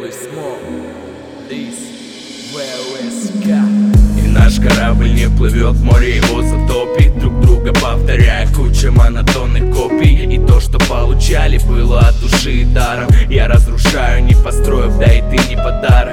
Белый смог, лис, ВЛСК. И наш корабль не плывет, море его затопит, друг друга повторяя куча монотонных копий. И то, что получали, было от души и даром. Я разрушаю, не построив, да и ты не подарок.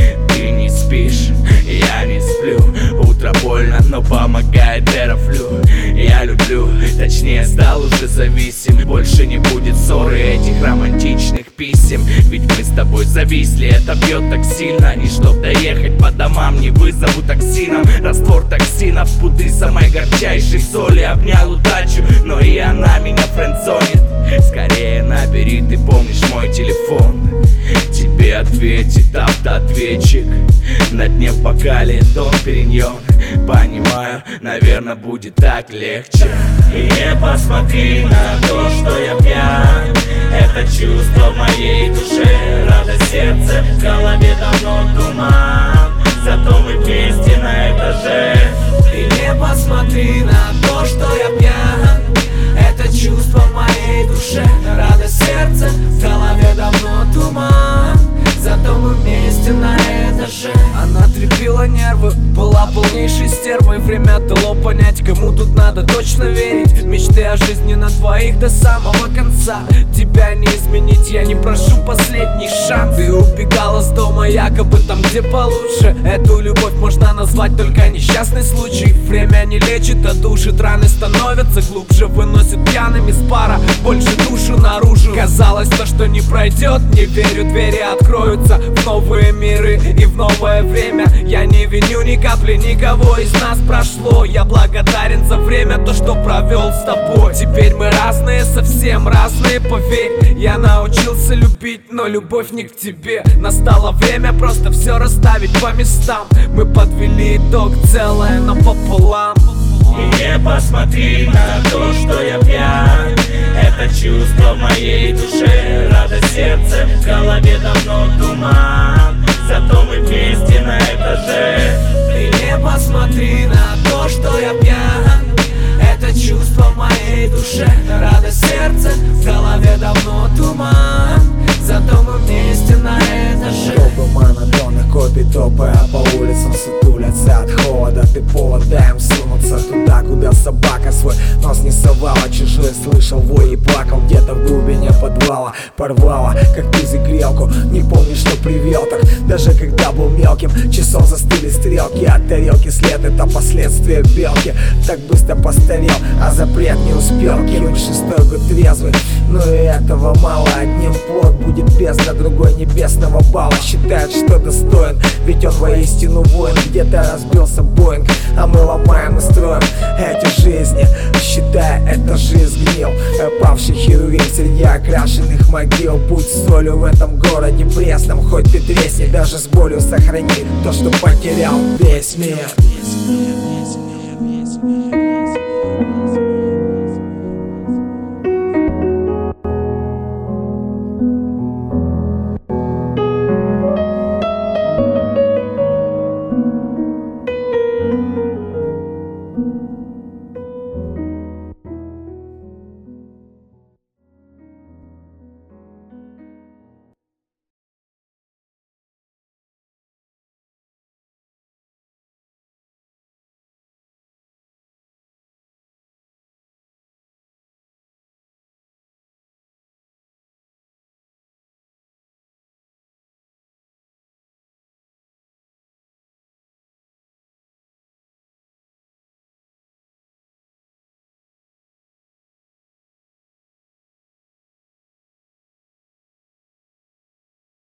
Ты не спишь, я не сплю. Утро больно, но помогает терафлю. Я люблю, точнее стал уже зависим. Больше не будет ссоры этих романтичных писем. Ведь мы с тобой зависли, это бьет так сильно. И чтоб доехать по домам, не вызову таксином. Раствор токсинов, пуды самой горчайшей соли. Обнял удачу, но и она меня френдзонит. Скорее набери, ты помнишь мой телефон. Тебе ответит автоответчик. На дне в бокале Дон Периньон. Понимаю, наверное, будет так легче. И не посмотри на то, что я пьян. Это чувство в моей душе. Радость сердца, в голове давно туман. Зато мы вместе на этаже. И не посмотри на то, что я пьян. Это чувство в моей душе. Радость сердца, в голове давно туман. Зато мы вместе на этаже. Она трепила нервы, была полнейшей стервой. Время дало понять, кому тут надо точно верить. Мечты о жизни на двоих до самого конца. Тебя не изменить, я не прошу последний шанс. Ты убегала с дома якобы там, где получше. Эту любовь можно назвать только несчастный случай. Время не лечит, а душит, раны становятся глубже. Выносит пьяными с бара больше душу наружу. Казалось, то, что не пройдет, не верю, двери откроются в новые миры и в новое время. Я не виню ни капли никого из нас прошло. Я благодарен за время, то, что провел с тобой. Теперь мы разные, совсем разные, поверь. Я научился любить, но любовь не к тебе. Настало время просто все расставить по местам. Мы подвели итог, целое напополам. И не посмотри на то, что я пьян. Это чувство в моей душе. Радость сердца, в голове давно туман. Зато мы вместе на этаже. И не посмотри на то, что я пьян. Это чувство в моей душе. Радость сердца, в голове давно туман. Зато мы вместе на этаже. Толпы монотонных копий, топая по улицам, сутулятся от холода. Ты повод, дай им сунуться туда, куда собака свой нос не совала. Чужой слышал вой и плакал где-то в глубине подвала. Порвала, как ты загрелку, не помню, что привел так. Даже когда был мелким, часов застыли стрелки. От тарелки след, это последствия белки. Так быстро постарел, а запрет не успел кинуть шестой год трезвый. Но и этого мало, одним плод будет бездна, другой небесного балла. Считает, что достоин, ведь он воистину воин. Где-то разбился Боинг, а мы ломаем и строим эти жизни, считая, это жизнь гнил. Павший херувим среди окрашенных могил. Будь солью в этом городе пресном, хоть ты тресни, даже с болью сохрани то, что потерял весь мир.